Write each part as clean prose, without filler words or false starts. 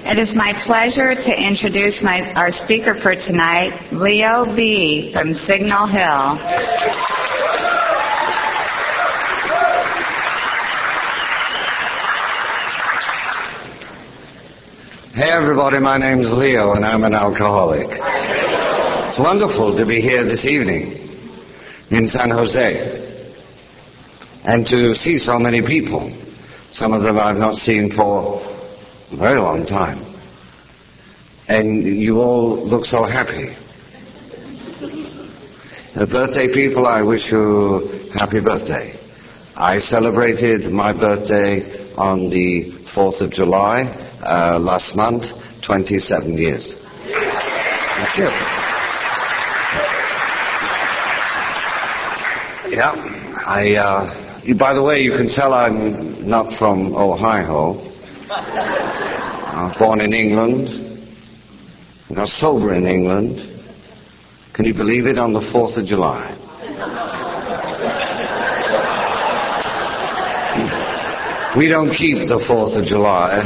It is my pleasure to introduce our speaker for tonight, Leo B. from Signal Hill. Hey everybody, my name's Leo and I'm an alcoholic. It's wonderful to be here this evening in San Jose and to see so many people. Some of them I've not seen for a very long time. And you all look so happy. The birthday people, I wish you happy birthday. I celebrated my birthday on the 4th of July last month, 27 years. Thank you. Yeah, by the way, you can tell I'm not from Ohio. I was born in England. I got sober in England. Can you believe it? On the 4th of July. We don't keep the 4th of July.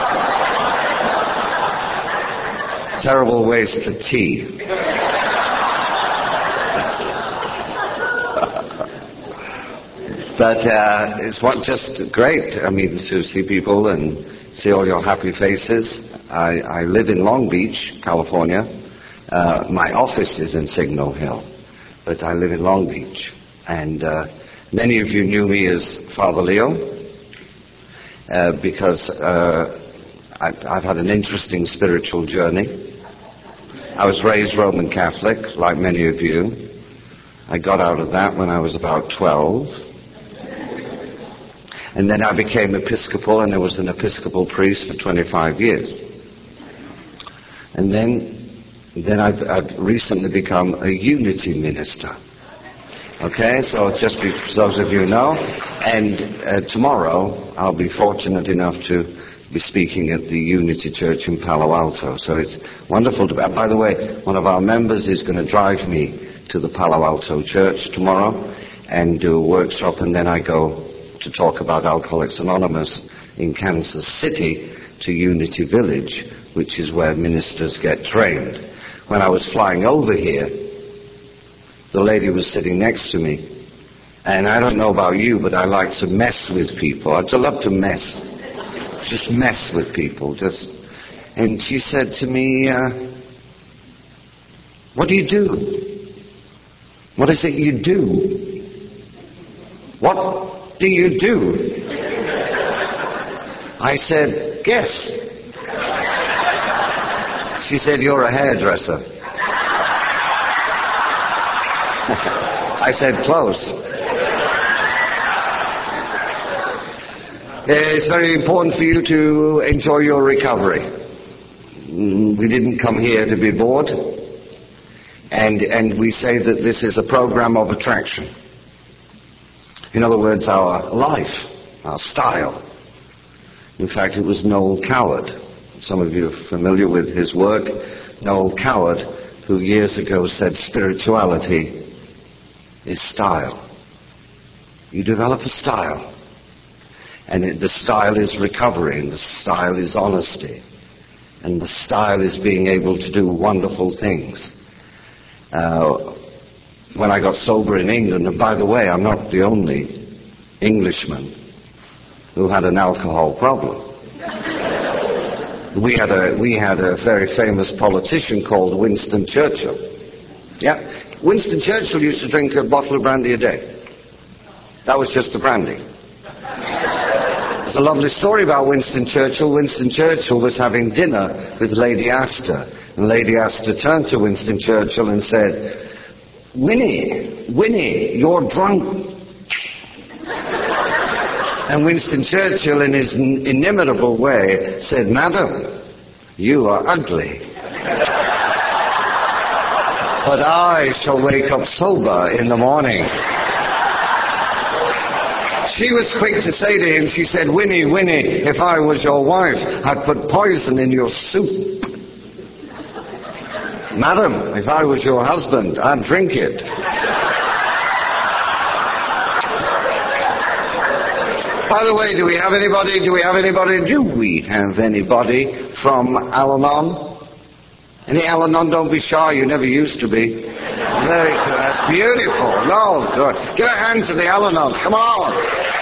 Terrible waste of tea. But it's just great, I mean, to see people and see all your happy faces. I live in Long Beach, California. My office is in Signal Hill, but I live in Long Beach. And many of you knew me as Father Leo, because I've had an interesting spiritual journey. I was raised Roman Catholic, like many of you. I got out of that when I was about 12. And then I became Episcopal, and I was an Episcopal priest for 25 years. And then I've recently become a unity minister. Okay, so just for those of you who know. And tomorrow I'll be fortunate enough to be speaking at the Unity Church in Palo Alto. So it's wonderful to be. By the way, one of our members is going to drive me to the Palo Alto Church tomorrow and do a workshop, and then I go to talk about Alcoholics Anonymous in Kansas City to Unity Village, which is where ministers get trained. When I was flying over here, the lady was sitting next to me, and I don't know about you, but I like to mess with people. I love to mess. Just mess with people. And she said to me, what do you do? What is it you do? What do you do? I said, guess. She said, you're a hairdresser. I said, close. It's very important for you to enjoy your recovery. We didn't come here to be bored. And we say that this is a program of attraction. In other words, our life, our style. In fact, it was Noel Coward. Some of you are familiar with his work. Noel Coward, who years ago said spirituality is style. You develop a style. And the style is recovery, and the style is honesty. And the style is being able to do wonderful things. When I got sober in England, and by the way, I'm not the only Englishman who had an alcohol problem. We had a very famous politician called Winston Churchill. Yeah, Winston Churchill used to drink a bottle of brandy a day. That was just the brandy. There's a lovely story about Winston Churchill. Winston Churchill was having dinner with Lady Astor, and Lady Astor turned to Winston Churchill and said, Winnie, you're drunk. And Winston Churchill, in his inimitable way, said, Madam, you are ugly. But I shall wake up sober in the morning. She was quick to say to him, she said, Winnie, if I was your wife, I'd put poison in your soup. Madam, if I was your husband, I'd drink it. By the way, do we have anybody from Al-Anon? Any Al-Anon? Don't be shy, you never used to be. Very good, that's beautiful. No, good. Give a hand to the Al-Anon, come on.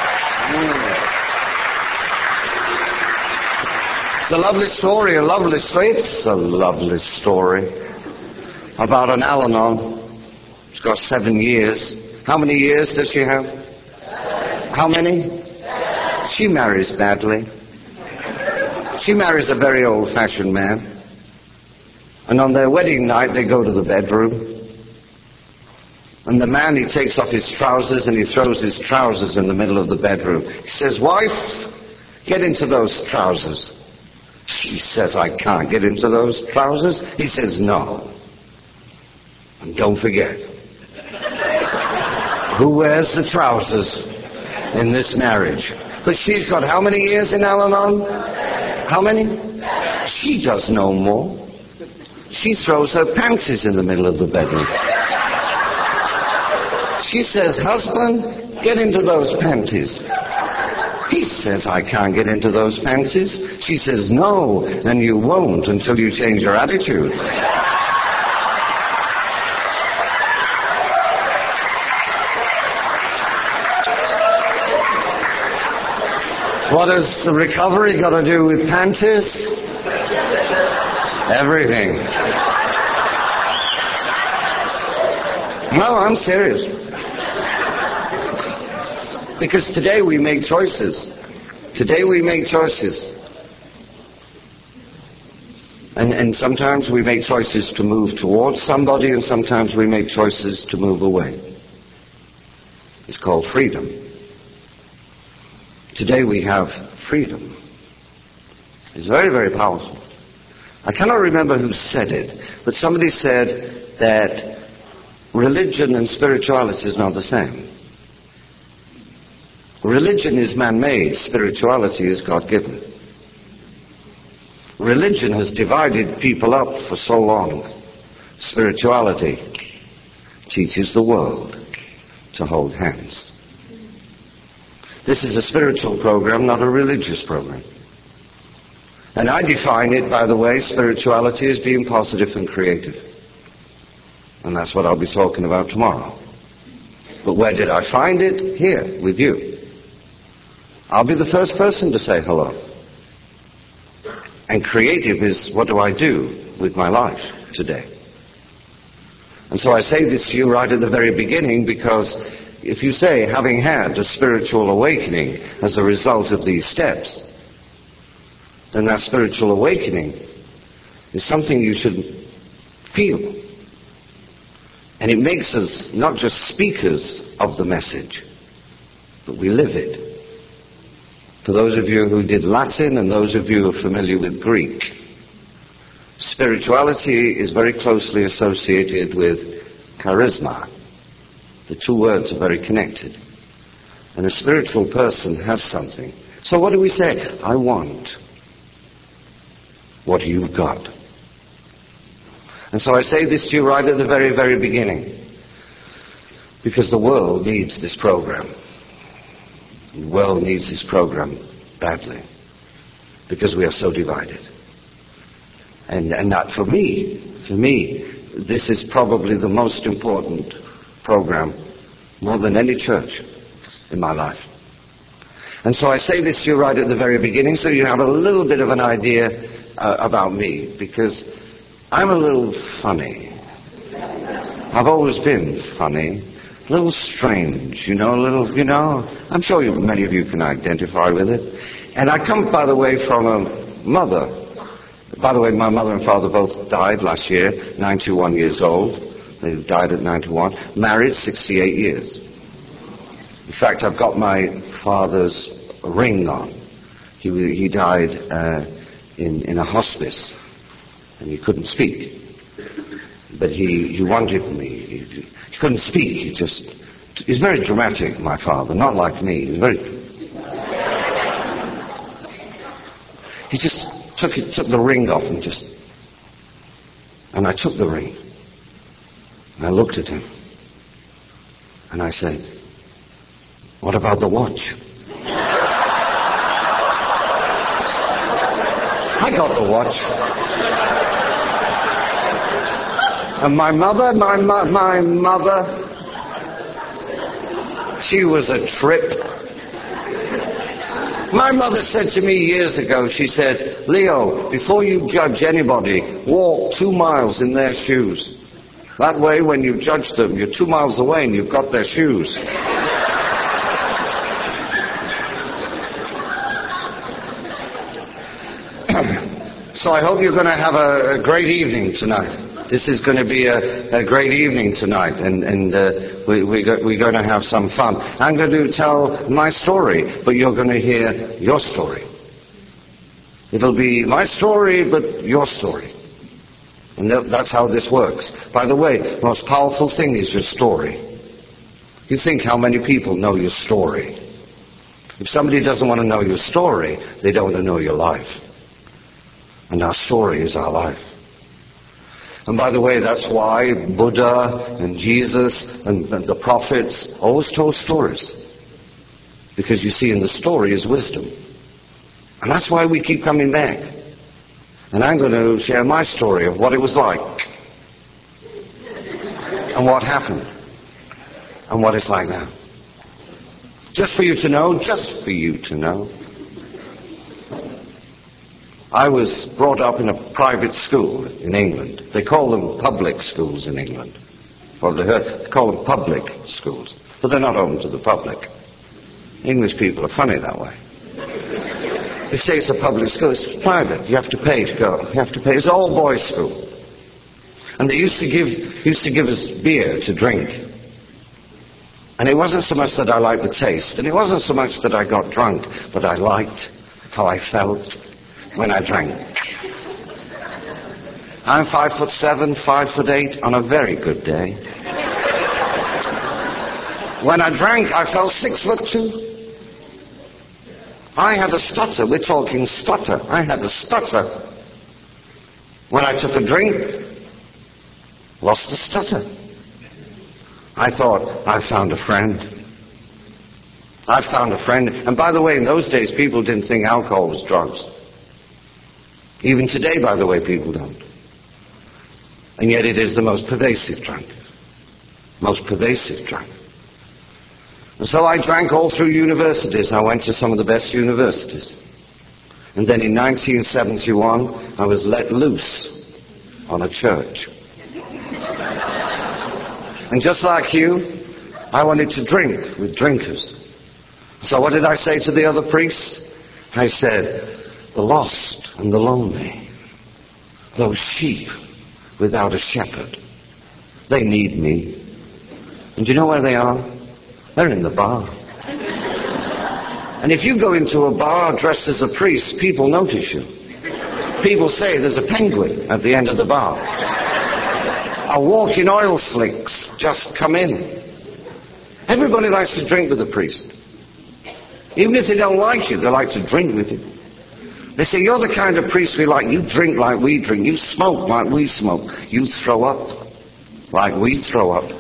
It's a lovely story, It's a lovely story about an Al-Anon. She's got 7 years. How many years does she have? How many? She marries badly. She marries a very old-fashioned man. And on their wedding night, they go to the bedroom. And the man, he takes off his trousers and he throws his trousers in the middle of the bedroom. He says, "Wife, get into those trousers." She says, "I can't get into those trousers." He says, "No. And don't forget, who wears the trousers in this marriage?" But she's got how many years in Al-Anon? How many? She does no more. She throws her panties in the middle of the bedroom. She says, "Husband, get into those panties." He says, "I can't get into those panties." She says, "No, and you won't until you change your attitude." What has the recovery got to do with panties? Everything. No, I'm serious. Because today we make choices. And sometimes we make choices to move towards somebody, and sometimes we make choices to move away. It's called freedom. Today we have freedom. It's very, very powerful. I cannot remember who said it, but somebody said that religion and spirituality is not the same. Religion is man-made, spirituality is God-given. Religion has divided people up for so long. Spirituality teaches the world to hold hands. This is a spiritual program, not a religious program. And I define it, by the way, spirituality as being positive and creative. And that's what I'll be talking about tomorrow. But where did I find it? Here, with you. I'll be the first person to say hello. And creative is, what do I do with my life today? And so I say this to you right at the very beginning, because if you say, having had a spiritual awakening as a result of these steps, then that spiritual awakening is something you should feel. And it makes us not just speakers of the message, but we live it. For those of you who did Latin and those of you who are familiar with Greek, spirituality is very closely associated with charisma. The two words are very connected. And a spiritual person has something. So what do we say? I want what you've got. And so I say this to you right at the very, very beginning, because the world needs this program. The world needs this program badly, because we are so divided. And that for me, this is probably the most important program, more than any church in my life. And so I say this to you right at the very beginning, so you have a little bit of an idea about me, because I'm a little funny. I've always been funny, a little strange, I'm sure many of you can identify with it. And I come, by the way, from a mother. By the way, my mother and father both died last year, 91 years old. They died at 91. Married 68 years. In fact, I've got my father's ring on. He died in a hospice, and he couldn't speak. But he wanted me. He couldn't speak. He's very dramatic, my father, not like me. He just took the ring off and I took the ring. And I looked at him. And I said, "What about the watch?" I got the watch. And my mother, she was a trip. My mother said to me years ago, she said, Leo, before you judge anybody, walk 2 miles in their shoes. That way, when you judge them, you're 2 miles away and you've got their shoes. So I hope you're going to have a great evening tonight. This is going to be a great evening tonight, and we're going to have some fun. I'm going to tell my story, but you're going to hear your story. It'll be my story, but your story. And that's how this works. By the way, the most powerful thing is your story. You think how many people know your story. If somebody doesn't want to know your story, they don't want to know your life. And our story is our life. And by the way, that's why Buddha and Jesus and the prophets always told stories. Because you see, in the story is wisdom. And that's why we keep coming back. And I'm going to share my story of what it was like. And what happened. And what it's like now. Just for you to know, just for you to know. I was brought up in a private school in England. They call them public schools in England. Well, they call them public schools, but they're not open to the public. English people are funny that way. They say it's a public school. It's private. You have to pay to go. You have to pay. It's an all-boys school. And they used to give us beer to drink. And it wasn't so much that I liked the taste, and it wasn't so much that I got drunk, but I liked how I felt when I drank. I'm 5'7", 5'8", on a very good day. When I drank, I felt 6'2". I had a stutter. We're talking stutter. I had a stutter. When I took a drink, lost the stutter. I thought, I found a friend. I found a friend. And by the way, in those days, people didn't think alcohol was drugs. Even today, by the way, people don't. And yet it is the most pervasive drug. Most pervasive drug. And so I drank all through universities. I went to some of the best universities. And then in 1971, I was let loose on a church. And just like you, I wanted to drink with drinkers. So what did I say to the other priests? I said, the lost and the lonely, those sheep without a shepherd, they need me. And do you know where they are? They're in the bar. And if you go into a bar dressed as a priest, people notice you. People say there's a penguin at the end of the bar. A walking oil slicks just come in. Everybody likes to drink with a priest. Even if they don't like you, they like to drink with you. They say, you're the kind of priest we like. You drink like we drink. You smoke like we smoke. You throw up like we throw up.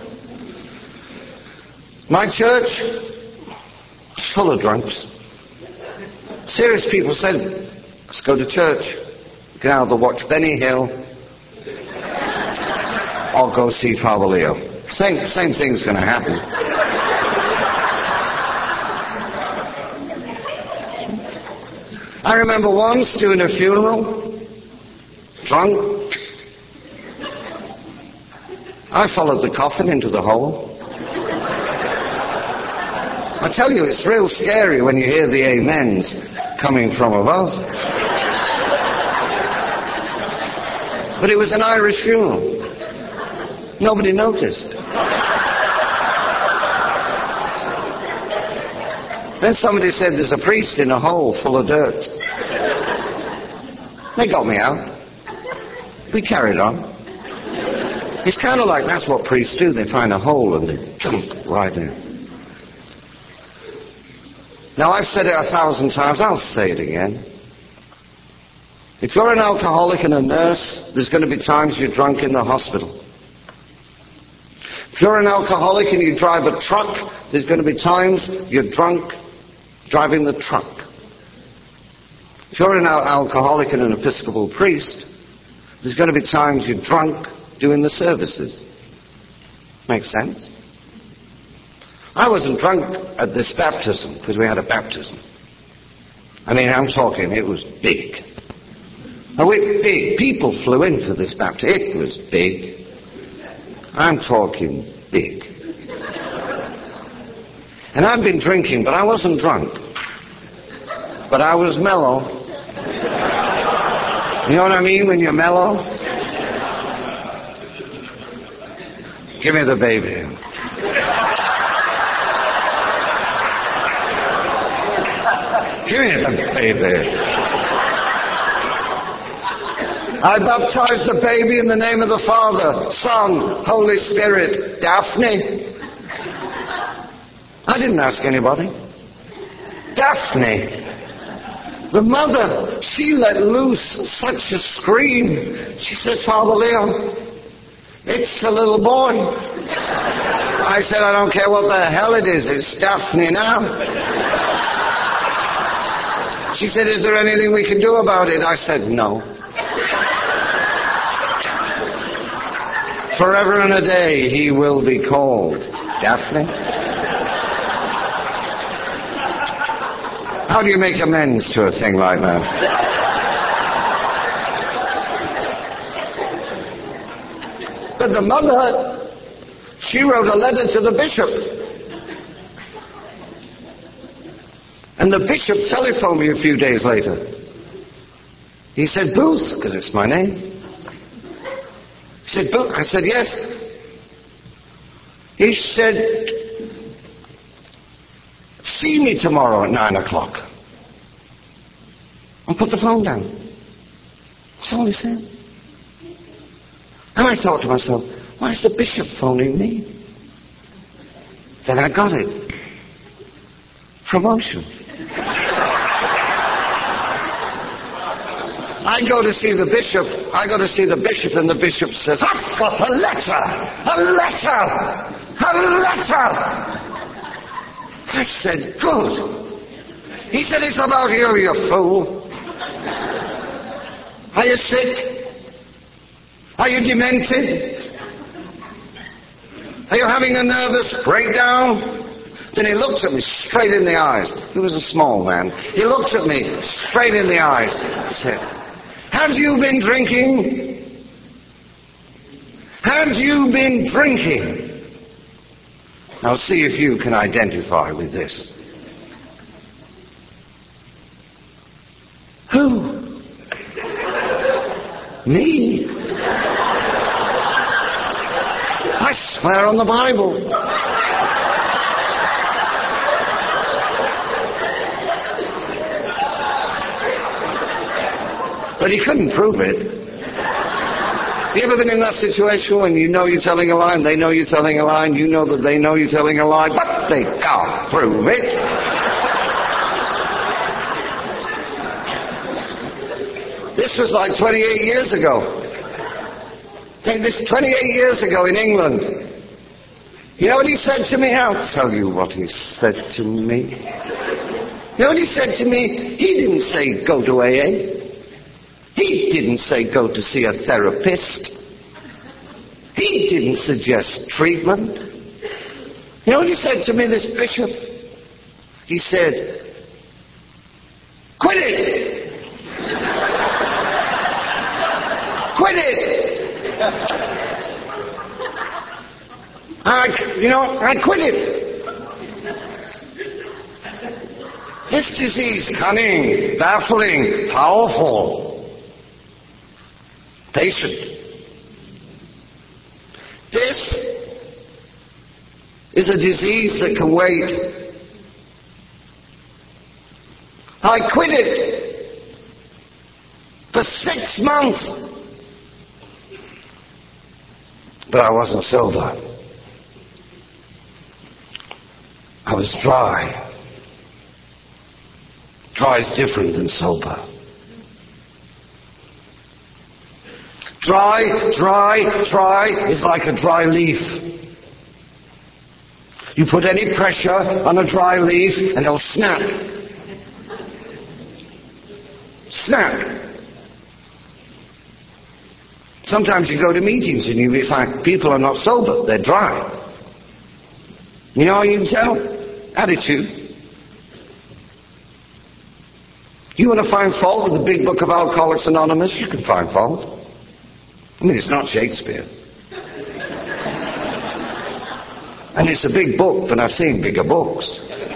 My church was full of drunks. Serious people said, let's go to church. You can either watch Benny Hill or go see Father Leo. Same thing's going to happen. I remember once doing a funeral, drunk. I followed the coffin into the hole. I tell you, it's real scary when you hear the amens coming from above. But it was an Irish funeral. Nobody noticed. Then somebody said, there's a priest in a hole full of dirt. They got me out. We carried on. It's kind of like that's what priests do. They find a hole and they jump right in. Now, I've said it 1,000 times. I'll say it again. If you're an alcoholic and a nurse, there's going to be times you're drunk in the hospital. If you're an alcoholic and you drive a truck, there's going to be times you're drunk driving the truck. If you're an alcoholic and an Episcopal priest, there's going to be times you're drunk doing the services. Makes sense? I wasn't drunk at this baptism because we had a baptism. I mean, I'm talking, it was big. Big. People flew in for this baptism. It was big. I'm talking big. And I've been drinking, but I wasn't drunk. But I was mellow. You know what I mean when you're mellow? Give me the baby. Give me the baby. I baptized the baby in the name of the Father, Son, Holy Spirit. Daphne. I didn't ask anybody. Daphne. The mother, she let loose such a scream. She says, Father Leo, it's the little boy. I said, I don't care what the hell it is. It's Daphne now. She said, is there anything we can do about it? I said, no. Forever and a day he will be called Daphne. How do you make amends to a thing like that? But the mother, she wrote a letter to the bishop. And the bishop telephoned me a few days later. He said, Booth, because it's my name. He said, Booth. I said, yes. He said, see me tomorrow at 9 o'clock. And put the phone down. That's all he said. And I thought to myself, why is the bishop phoning me? Then I got it. Promotion. I go to see the bishop, and the bishop says, I've got a letter! I said, good. He said, it's about you, you fool. Are you sick? Are you demented? Are you having a nervous breakdown? Then he looked at me straight in the eyes. He was a small man. He looked at me straight in the eyes and said, have you been drinking? Have you been drinking? Now see if you can identify with this. Who? Me? I swear on the Bible. But he couldn't prove it. You ever been in that situation when you know you're telling a lie and they know you're telling a lie and you know that they know you're telling a lie, but they can't prove it? This was like 28 years ago. Take this 28 years ago in England. You know what he said to me? I'll tell you what he said to me. You know what he said to me? He didn't say go to AA. He didn't say go to see a therapist. He didn't suggest treatment. You know what he said to me, this bishop? He said, quit it! Quit it! I quit it. This disease, cunning, baffling, powerful, patient. This is a disease that can wait. I quit it for 6 months. But I wasn't sober. I was dry. Dry is different than sober. Dry is like a dry leaf. You put any pressure on a dry leaf and it'll snap. Snack. Sometimes you go to meetings and you find people are not sober, they're dry. You know how you can tell? Attitude. You want to find fault with the big book of Alcoholics Anonymous? You can find fault. I mean, it's not Shakespeare. And it's a big book, but I've seen bigger books.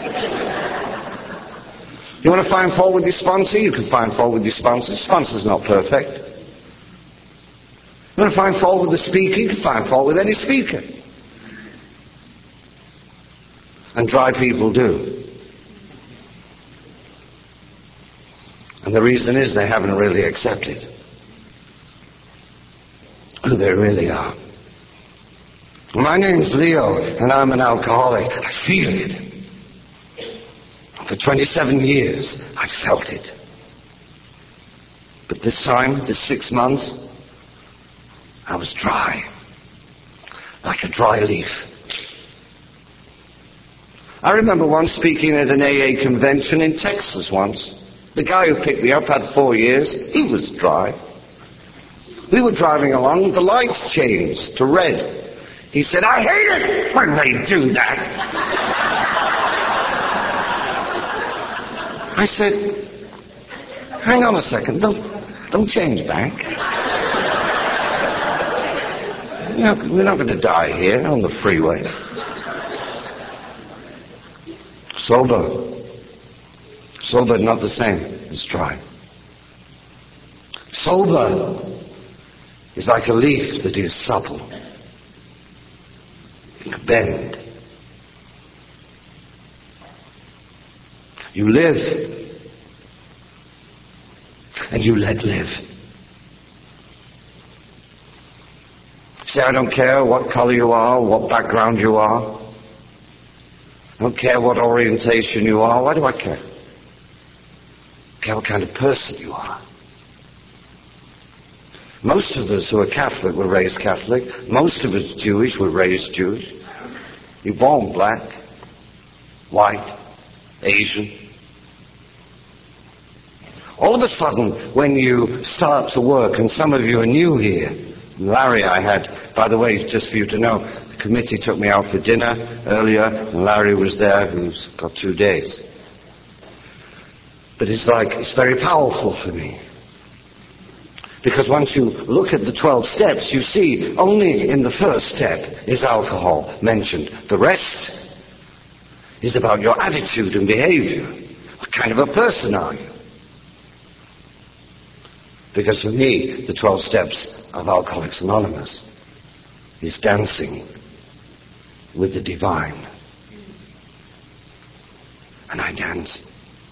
You want to find fault with your sponsor? You can find fault with your sponsor. Sponsor's not perfect. You want to find fault with the speaker? You can find fault with any speaker. And dry people do. And the reason is they haven't really accepted who they really are. My name's Leo, and I'm an alcoholic. I feel it. For 27 years, I felt it. But this time, this 6 months, I was dry, like a dry leaf. I remember once speaking at an AA convention in Texas once. The guy who picked me up had 4 years. He was dry. We were driving along. The lights changed to red. He said, I hate it when they do that. I said, hang on a second. Don't change back. We're not going to die here on the freeway. Sober, not the same as dry. Sober is like a leaf that is supple. It can bend. You live, and you let live. Say, I don't care what color you are, what background you are. I don't care what orientation you are. Why do I care? I care what kind of person you are. Most of us who are Catholic were raised Catholic. Most of us Jewish were raised Jewish. You're born black, white, Asian. All of a sudden, when you start to work, and some of you are new here, Larry I had, by the way, just for you to know, the committee took me out for dinner earlier, and Larry was there, who's got 2 days. But it's very powerful for me. Because once you look at the 12 steps, you see only in the first step is alcohol mentioned. The rest is about your attitude and behavior. What kind of a person are you? Because for me, the 12 steps of Alcoholics Anonymous is dancing with the divine. And I dance.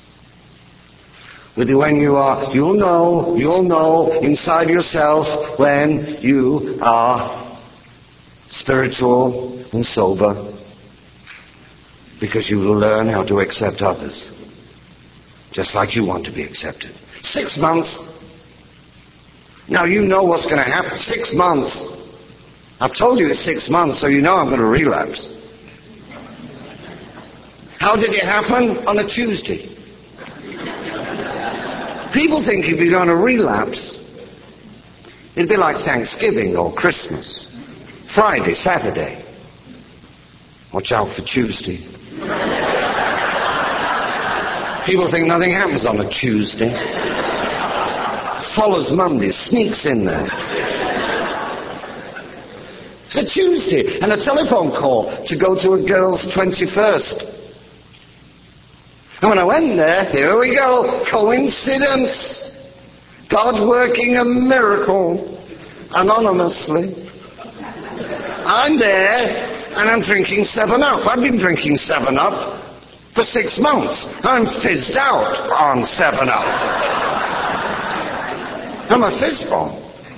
With when you'll know inside yourself when you are spiritual and sober, because you will learn how to accept others, just like you want to be accepted. 6 months. Now you know what's going to happen. 6 months. I've told you it's 6 months, so you know I'm going to relapse. How did it happen? On a Tuesday. People think if you're going to relapse, it'd be like Thanksgiving or Christmas. Friday, Saturday. Watch out for Tuesday. People think nothing happens on a Tuesday. Follows Monday, sneaks in there. It's a Tuesday, and a telephone call to go to a girl's 21st. And when I went there, here we go, coincidence. God working a miracle, anonymously. I'm there, and I'm drinking 7-Up. I've been drinking 7-Up for 6 months. I'm fizzed out on 7-Up. I'm a fizz bomb.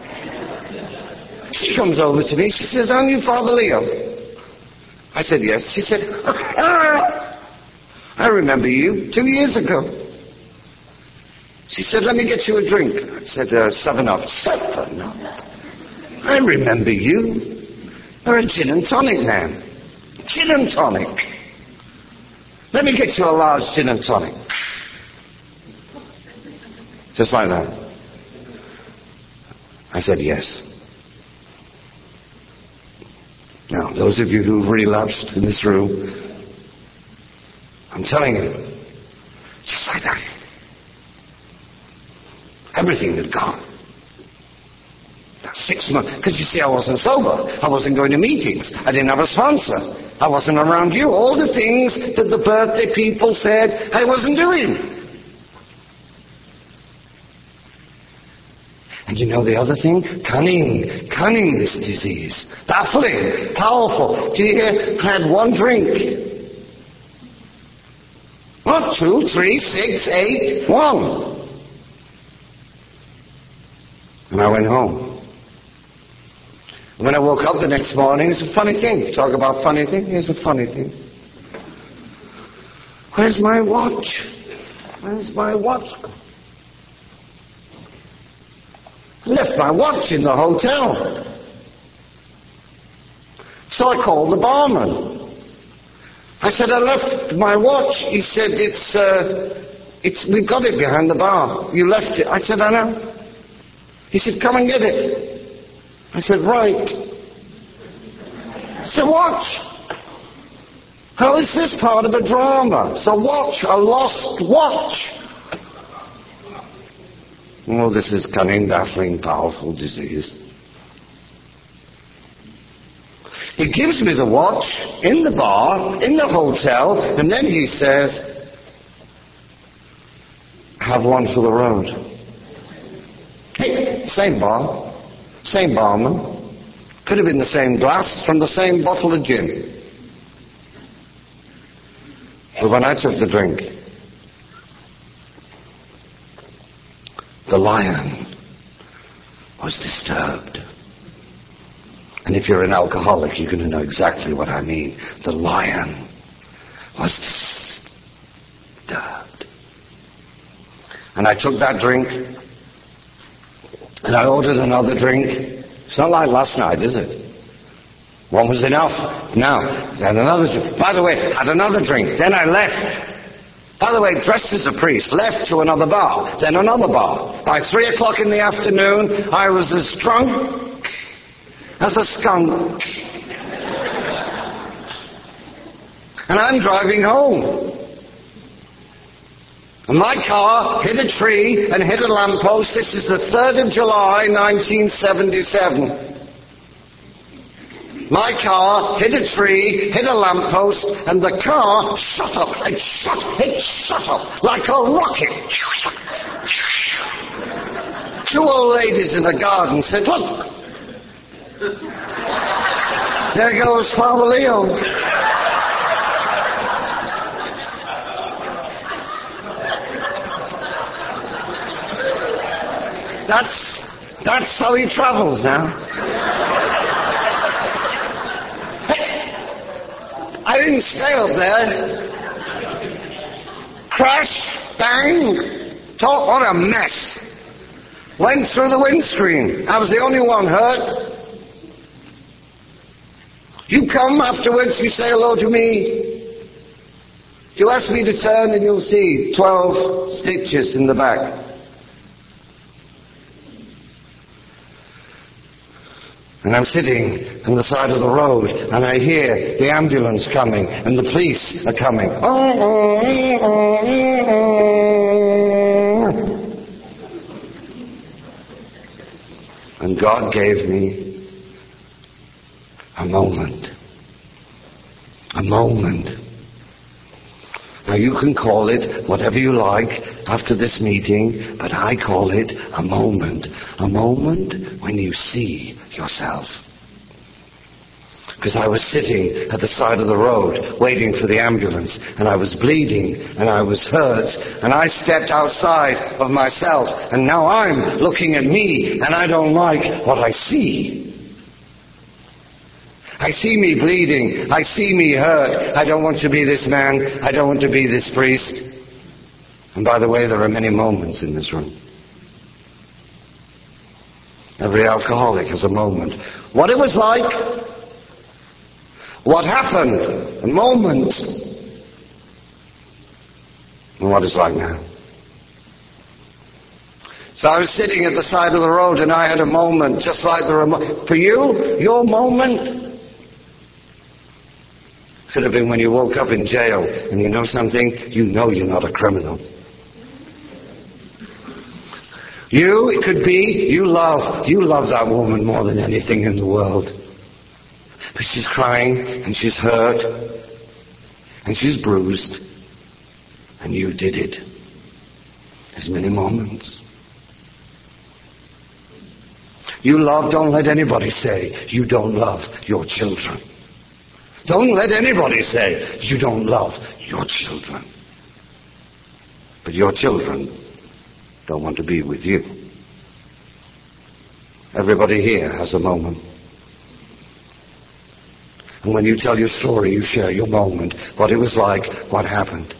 She comes over to me. She says, aren't you Father Leo? I said, yes. She said, I remember you 2 years ago. She said, let me get you a drink. I said, 7-Up. 7-Up? I remember you. You're a gin and tonic man. Gin and tonic. Let me get you a large gin and tonic. Just like that. I said, yes. Now, those of you who've relapsed in this room, I'm telling you, just like that. Everything had gone. That 6 months. Because you see, I wasn't sober. I wasn't going to meetings. I didn't have a sponsor. I wasn't around you. All the things that the birthday people said I wasn't doing. And you know the other thing? Cunning, this disease. Baffling, powerful. Do you hear? I had one drink. 1, 2, 3, 6, 8, 1. And I went home. And when I woke up the next morning, it's a funny thing. Talk about funny thing? Here's a funny thing. Where's my watch? Where's my watch? I left my watch in the hotel. So I called the barman. I said, I left my watch. He said, we've got it behind the bar. You left it. I said, I know. He said, come and get it. I said, right. I said, watch. How is this part of a drama? So watch, a lost watch. Oh, this is cunning, baffling, powerful disease. He gives me the watch in the bar, in the hotel, and then he says, have one for the road. Hey, same bar, same barman. Could have been the same glass from the same bottle of gin. But when I took the drink, the lion was disturbed. And if you're an alcoholic, you're going to know exactly what I mean. The lion was disturbed. And I took that drink, and I ordered another drink. It's not like last night, is it? One was enough. Now, had another drink. By the way, had another drink. Then I left. By the way, dressed as a priest, left to another bar, then another bar. By 3 o'clock in the afternoon, I was as drunk as a skunk. And I'm driving home. And my car hit a tree and hit a lamppost. This is the 3rd of July, 1977. My car hit a tree, hit a lamppost, and the car shot up. It shot up like a rocket. 2 old ladies in the garden said, look, there goes Father Leo. That's how he travels now. I didn't stay up there. Crash, bang, talk, what a mess. Went through the windscreen. I was the only one hurt. You come afterwards, you say hello to me. You ask me to turn and you'll see 12 stitches in the back. And I'm sitting on the side of the road, and I hear the ambulance coming, and the police are coming. And God gave me a moment. A moment. Now you can call it whatever you like after this meeting, but I call it a moment. A moment when you see yourself. Because I was sitting at the side of the road waiting for the ambulance, and I was bleeding, and I was hurt, and I stepped outside of myself, and now I'm looking at me, and I don't like what I see. I see me bleeding. I see me hurt. I don't want to be this man. I don't want to be this priest. And by the way, there are many moments in this room. Every alcoholic has a moment. What it was like, what happened, a moment, and what it's like now. So I was sitting at the side of the road and I had a moment, just like for you, your moment could have been when you woke up in jail. And you know something? You know you're not a criminal. It could be, you love that woman more than anything in the world. But she's crying, and she's hurt, and she's bruised, and you did it. There's many moments. Don't let anybody say you don't love your children. Don't let anybody say you don't love your children. But your children don't want to be with you. Everybody here has a moment. And when you tell your story, you share your moment, what it was like, what happened,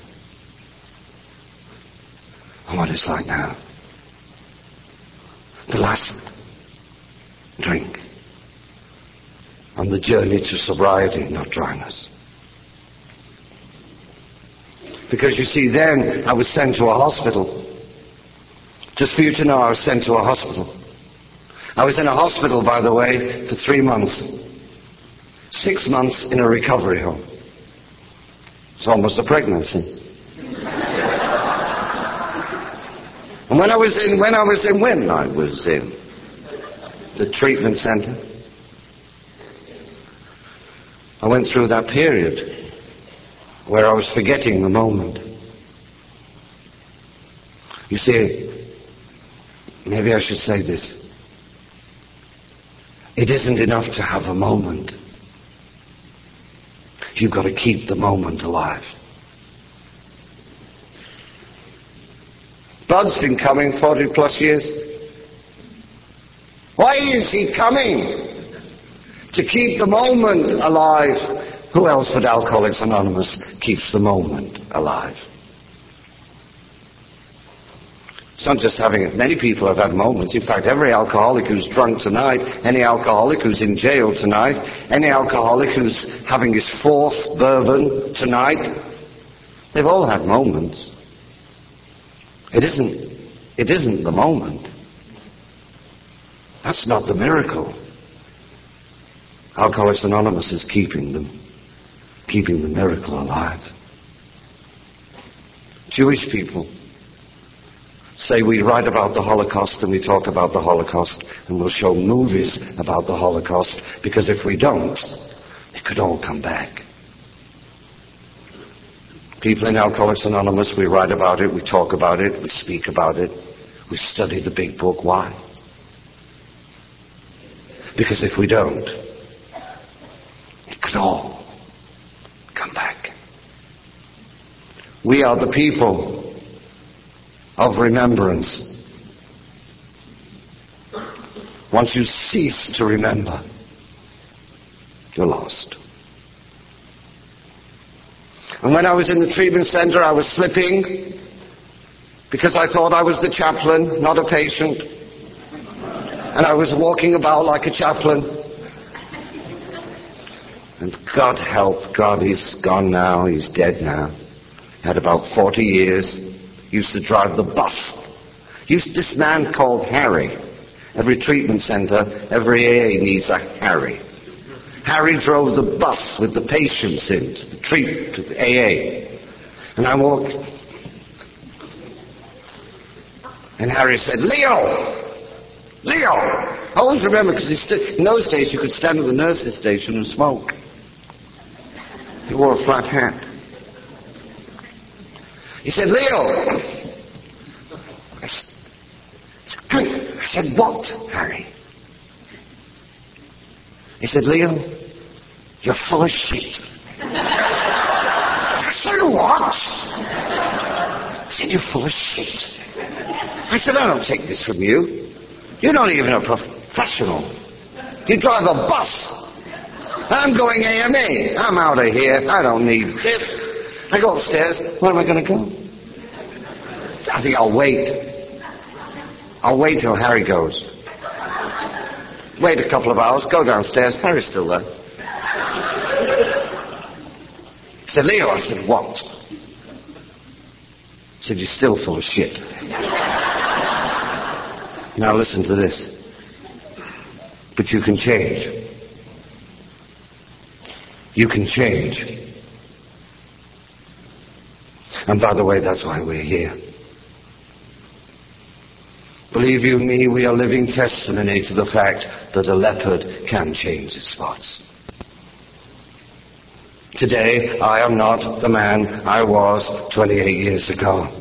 and what it's like now. The last drink on the journey to sobriety, not dryness. Because you see, then I was sent to a hospital. Just for you to know, I was sent to a hospital. I was in a hospital, by the way, for 3 months. 6 months in a recovery home. It's almost a pregnancy. And when I was in the treatment center, I went through that period where I was forgetting the moment. You see, maybe I should say this. It isn't enough to have a moment. You've got to keep the moment alive. Bud's been coming 40 plus years. Why is he coming? To keep the moment alive. Who else but Alcoholics Anonymous keeps the moment alive? It's not just having it. Many people have had moments. In fact, every alcoholic who's drunk tonight, any alcoholic who's in jail tonight, any alcoholic who's having his 4th bourbon tonight, they've all had moments. It isn't the moment. That's not the miracle. Alcoholics Anonymous is keeping the miracle alive. Jewish people say we write about the Holocaust and we talk about the Holocaust and we'll show movies about the Holocaust, because if we don't, it could all come back. People in Alcoholics Anonymous, we write about it, we talk about it, we speak about it, we study the big book. Why? Because if we don't, it could all come back. We are the people of remembrance. Once you cease to remember, you're lost. And when I was in the treatment center, I was slipping because I thought I was the chaplain, not a patient. And I was walking about like a chaplain. And God help, God, he's gone now, he's dead now. Had about 40 years. Used to drive the bus. This man called Harry. Every treatment center, every AA needs a Harry. Harry drove the bus with the patients in to the AA. And I walked. And Harry said, Leo! I always remember, because in those days you could stand at the nurse's station and smoke. He wore a flat hat. He said, Leo! I said, what, Harry? He said, Leo, you're full of shit. I said, what? He said, you're full of shit. I said, I don't take this from you. You're not even a professional. You drive a bus. I'm going AMA. I'm out of here. I don't need this. I go upstairs. Where am I going to go? I think I'll wait. I'll wait till Harry goes. Wait a couple of hours. Go downstairs. Harry's still there. He said, Leo. I said, what? He said, you're still full of shit. Now listen to this. But you can change. You can change. And by the way, that's why we're here. Believe you me, we are living testimony to the fact that a leopard can change its spots. Today, I am not the man I was 28 years ago.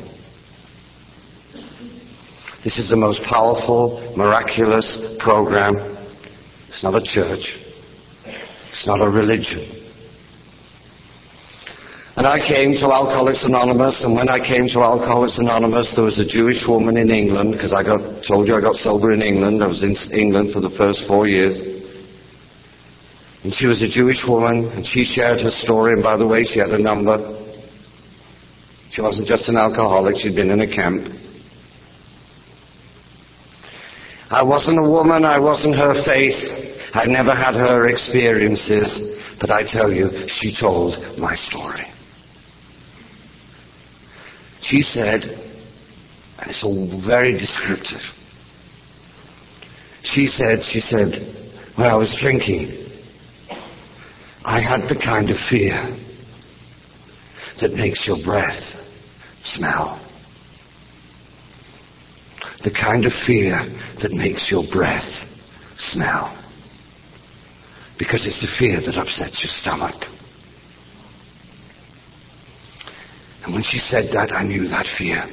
This is the most powerful, miraculous program. It's not a church. It's not a religion. And I came to Alcoholics Anonymous, and when I came to Alcoholics Anonymous, there was a Jewish woman in England, because told you I got sober in England. I was in England for the first 4 years. And she was a Jewish woman, and she shared her story, and by the way, she had a number. She wasn't just an alcoholic, she'd been in a camp. I wasn't a woman, I wasn't her faith. I never had her experiences, but I tell you, she told my story. She said, and it's all very descriptive, she said, when I was drinking, I had the kind of fear that makes your breath smell. The kind of fear that makes your breath smell. Because it's the fear that upsets your stomach. And when she said that, I knew that fear.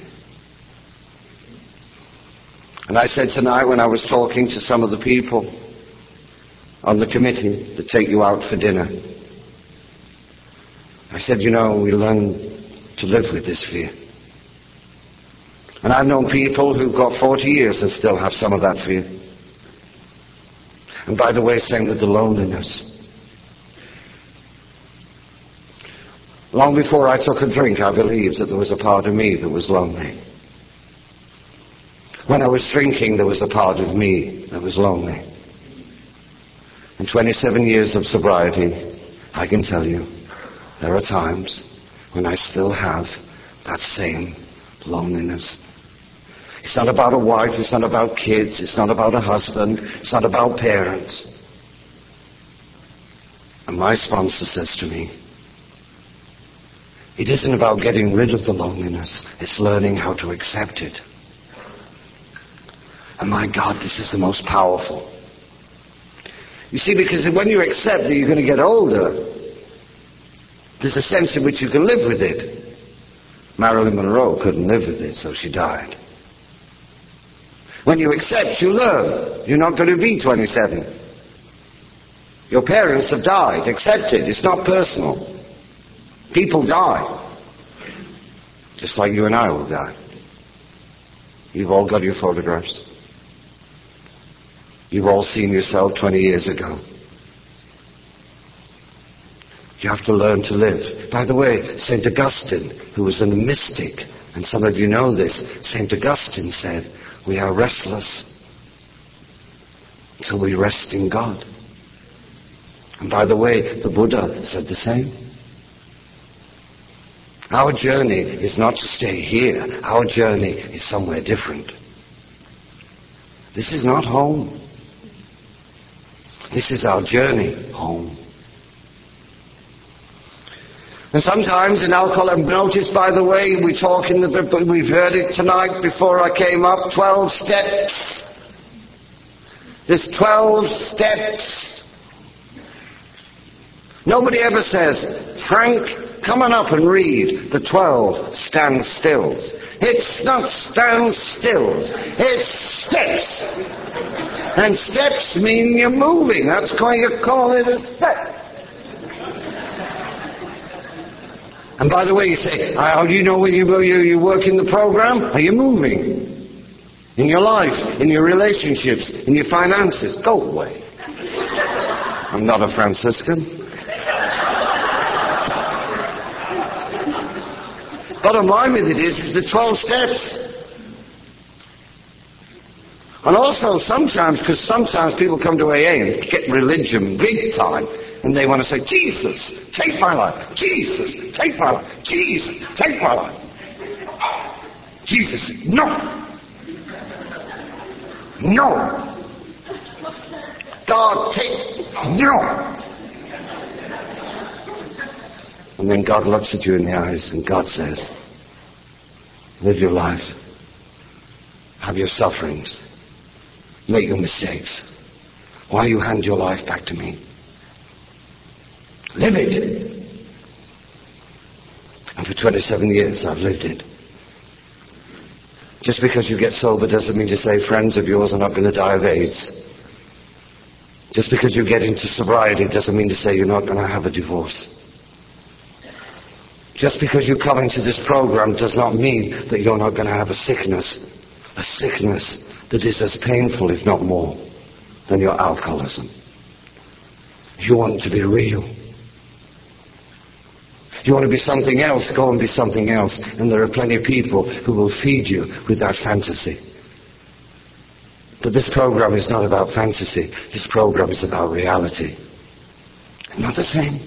And I said tonight when I was talking to some of the people on the committee that take you out for dinner, I said, you know, we learn to live with this fear. And I've known people who've got 40 years and still have some of that fear. And by the way, same with the loneliness. Long before I took a drink, I believed that there was a part of me that was lonely. When I was drinking, there was a part of me that was lonely. In 27 years of sobriety, I can tell you, there are times when I still have that same loneliness. It's not about a wife, it's not about kids, it's not about a husband, it's not about parents. And my sponsor says to me, it isn't about getting rid of the loneliness, it's learning how to accept it. And my God, this is the most powerful. You see, because when you accept that you're going to get older, there's a sense in which you can live with it. Marilyn Monroe couldn't live with it, so she died. When you accept, you learn. You're not going to be 27. Your parents have died. Accept it. It's not personal. People die. Just like you and I will die. You've all got your photographs. You've all seen yourself 20 years ago. You have to learn to live. By the way, St. Augustine, who was a mystic, and some of you know this, St. Augustine said, we are restless until we rest in God. And by the way, the Buddha said the same. Our journey is not to stay here. Our journey is somewhere different. This is not home. This is our journey home. And sometimes in alcohol, and notice, by the way, we talk in the, we've heard it tonight before I came up, 12 steps. There's 12 steps. Nobody ever says, Frank, come on up and read the 12 stand stills. It's not stand stills, it's steps. And steps mean you're moving. That's why you call it a step. And by the way, you say, how do you know when you work in the program? Are you moving? In your life, in your relationships, in your finances? Go away. I'm not a Franciscan. Bottom line with it is the 12 steps. And also sometimes, because sometimes people come to AA and get religion big time, and they want to say, Jesus, take my life. Jesus, take my life. Jesus, take my life. Jesus, no. No. God, take, no. And then God looks at you in the eyes and God says, live your life. Have your sufferings. Make your mistakes. Why you hand your life back to me? Live it. And for 27 years I've lived it. Just because you get sober doesn't mean to say friends of yours are not going to die of AIDS. Just because you get into sobriety doesn't mean to say you're not going to have a divorce. Just because you come into this program does not mean that you're not going to have a sickness that is as painful, if not more, than your alcoholism. You want to be real. You want to be something else, go and be something else. And there are plenty of people who will feed you with that fantasy. But this program is not about fantasy. This program is about reality. Not the same.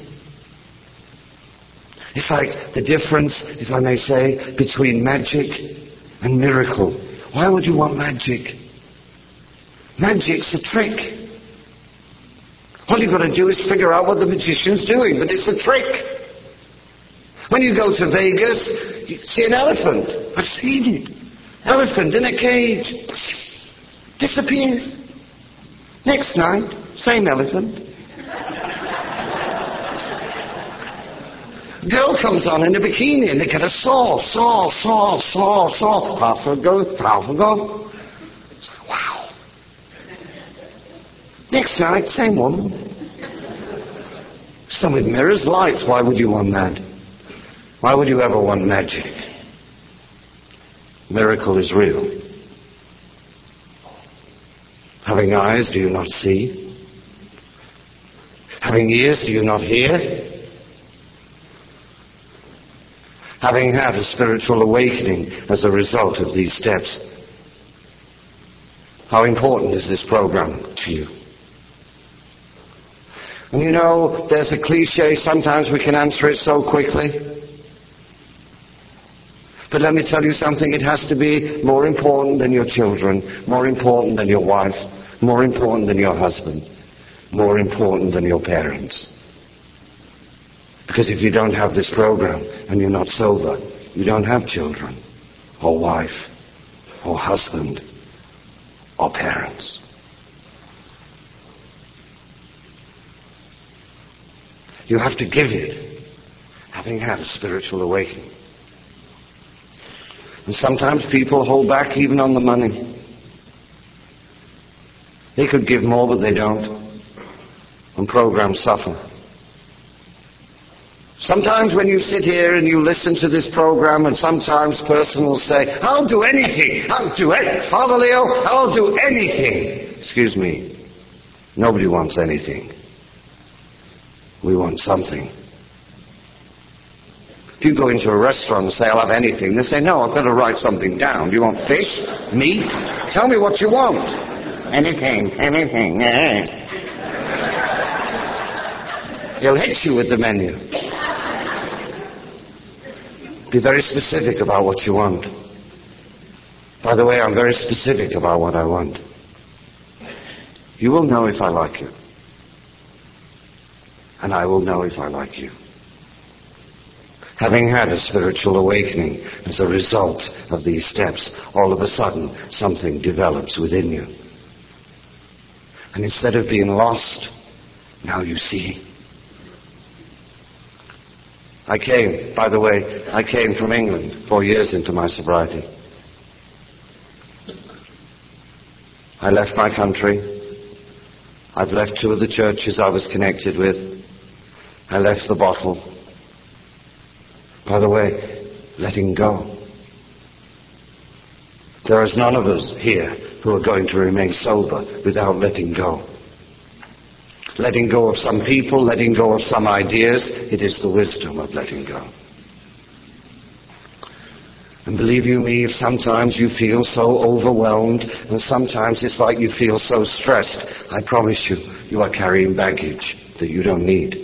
It's like the difference, if I may say, between magic and miracle. Why would you want magic? Magic's a trick. All you've got to do is figure out what the magician's doing, but it's a trick. When you go to Vegas, you see an elephant. I've seen it. Elephant in a cage. Disappears. Next night, same elephant. Girl comes on in a bikini and they get a saw. Half ago. Wow. Next night, same woman. Some with mirrors, lights. Why would you want that? Why would you ever want magic? Miracle is real. Having eyes, do you not see? Having ears, do you not hear? Having had a spiritual awakening as a result of these steps. How important is this program to you? And you know, there's a cliche, sometimes we can answer it so quickly. But let me tell you something, it has to be more important than your children, more important than your wife, more important than your husband, more important than your parents. Because if you don't have this program and you're not sober, you don't have children, or wife, or husband, or parents. You have to give it, having had a spiritual awakening. And sometimes people hold back even on the money. They could give more, but they don't. And programs suffer. Sometimes when you sit here and you listen to this program, and sometimes a person will say, I'll do anything. I'll do anything. Father Leo, I'll do anything. Excuse me. Nobody wants anything. We want something. If you go into a restaurant and say, I'll have anything, they say, no, I've got to write something down. Do you want fish? Meat? Tell me what you want. Anything. He'll hit you with the menu. Be very specific about what you want. By the way, I'm very specific about what I want. You will know if I like you. And I will know if I like you. Having had a spiritual awakening as a result of these steps, all of a sudden something develops within you. And instead of being lost, now you see. I came from England 4 years into my sobriety. I left my country. I've left 2 of the churches I was connected with. I left the bottle. By the way, letting go. There is none of us here who are going to remain sober without letting go. Letting go of some people, letting go of some ideas, it is the wisdom of letting go. And believe you me, if sometimes you feel so overwhelmed, and sometimes it's like you feel so stressed, I promise you, you are carrying baggage that you don't need.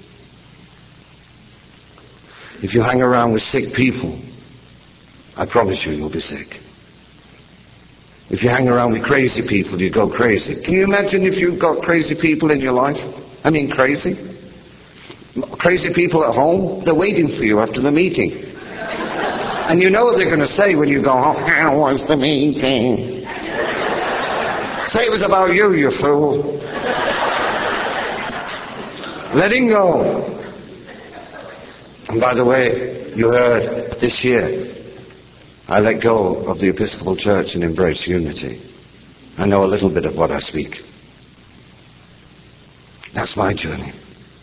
If you hang around with sick people, I promise you, you'll be sick. If you hang around with crazy people, you go crazy. Can you imagine if you've got crazy people in your life? I mean crazy. Crazy people at home, they're waiting for you after the meeting. And you know what they're going to say when you go home. How was the meeting? Say it was about you, you fool. Letting go. And by the way, you heard this year, I let go of the Episcopal Church and embrace unity. I know a little bit of what I speak. That's my journey.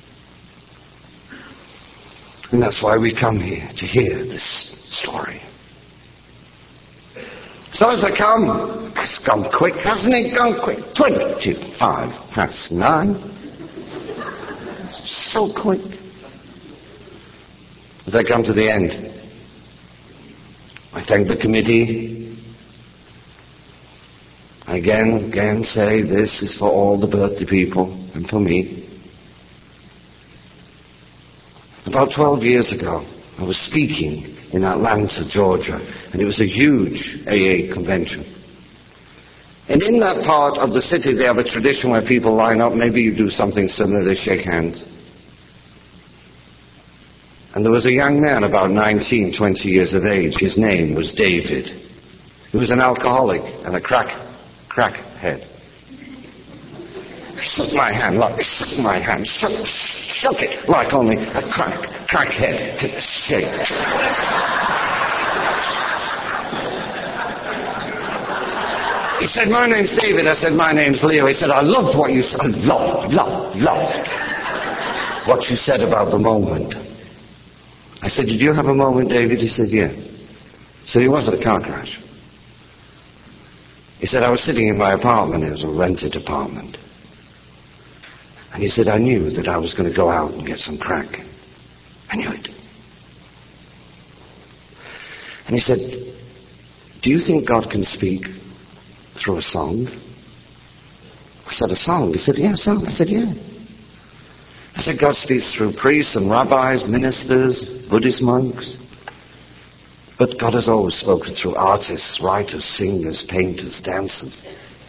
And that's why we come here, to hear this story. So as I come, it's gone quick, hasn't it? Gone quick. 9:25. It's so quick. As I come to the end, I thank the committee. I again say this is for all the birthday people and for me. About 12 years ago, I was speaking in Atlanta, Georgia, and it was a huge AA convention. And in that part of the city, they have a tradition where people line up. Maybe you do something similar, they shake hands. And there was a young man, about 19, 20 years of age. His name was David. He was an alcoholic and a crackhead. He shook my hand, shook it like only a crackhead could shake. He said, "My name's David." I said, "My name's Leo." He said, "I loved what you said. I loved what you said about the moment." I said, "Did you have a moment, David?" He said, "Yeah." So he wasn't a car crash. He said, "I was sitting in my apartment. It was a rented apartment. And he said, I knew that I was going to go out and get some crack. I knew it." And he said, "Do you think God can speak through a song?" I said, "A song?" He said, "Yeah, a song." I said, "Yeah." I said, "God speaks through priests and rabbis, ministers, Buddhist monks. But God has always spoken through artists, writers, singers, painters, dancers."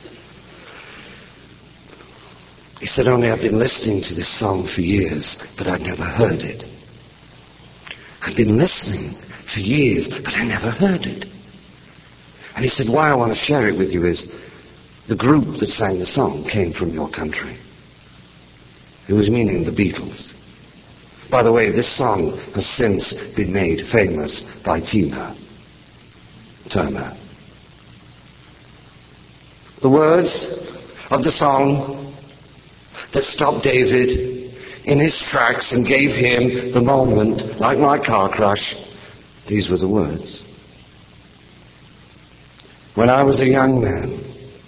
He said, "Only I've been listening to this song for years, but I'd never heard it. I've been listening for years, but I never heard it." And he said, "Why I want to share it with you is the group that sang the song came from your country." It was meaning the Beatles. By the way, this song has since been made famous by Tina Turner. The words of the song that stopped David in his tracks and gave him the moment, like my car crash, these were the words. When I was a young man,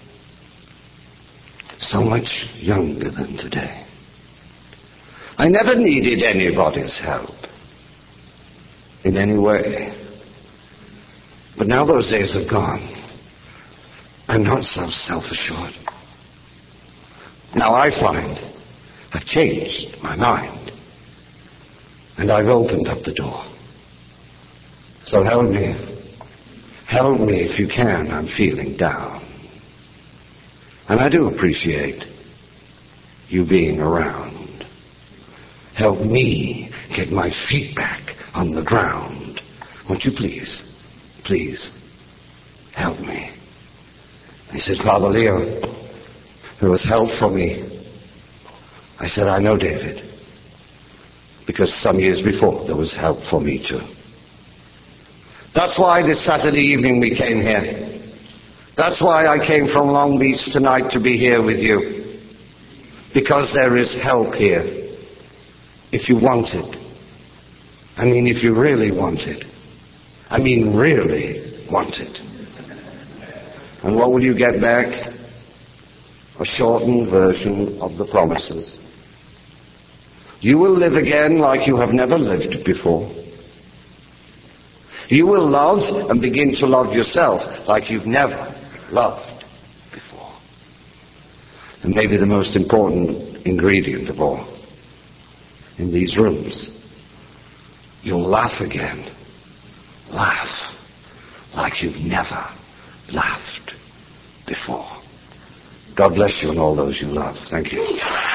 so much younger than today, I never needed anybody's help in any way. But now those days have gone. I'm not so self-assured. Now I find I've changed my mind. And I've opened up the door. So help me. Help me if you can. I'm feeling down. And I do appreciate you being around. Help me get my feet back on the ground. Won't you please, help me? And he said, "Father Leo, there was help for me." I said, "I know, David, because some years before there was help for me too." That's why this Saturday evening we came here. That's why I came from Long Beach tonight to be here with you. Because there is help here. If you want it. I mean, if you really want it. I mean, really want it. And what will you get back? A shortened version of the promises. You will live again like you have never lived before. You will love and begin to love yourself like you've never loved before. And maybe the most important ingredient of all, in these rooms, you'll laugh again. Laugh like you've never laughed before. God bless you and all those you love. Thank you.